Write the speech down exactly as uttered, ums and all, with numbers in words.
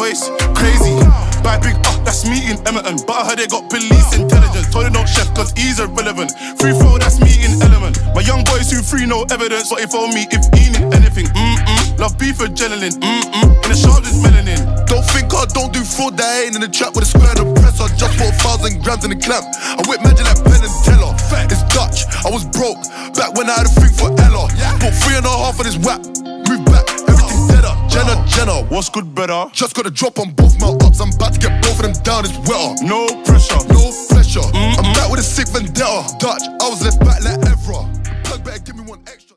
voice, crazy. Buy big up, that's me in Emerton. But I heard they got police intelligence. Told they don't chef cause he's irrelevant. Free throw, that's me in Element. My young boys who free, no evidence. But if on me, if he need anything, mm-mm. Love beef adrenaline, mm-mm. In the sharpest melanin. Don't think I don't do fraud, that I ain't in the trap with a square and a press. I just bought a thousand grams in the clamp. I whip magic like Penn and Teller. It's Dutch, I was broke, back when I had a thing for Ella. Bought three and a half on this whap, move back, everything dead up. Jenna, Jenna, what's good, brother? Just got a drop on both my ups, I'm about to get both of them down, it's wetter. No pressure, no pressure, mm-mm. I'm back with a sick vendetta. Dutch, I was left back like Evra. Plug better give me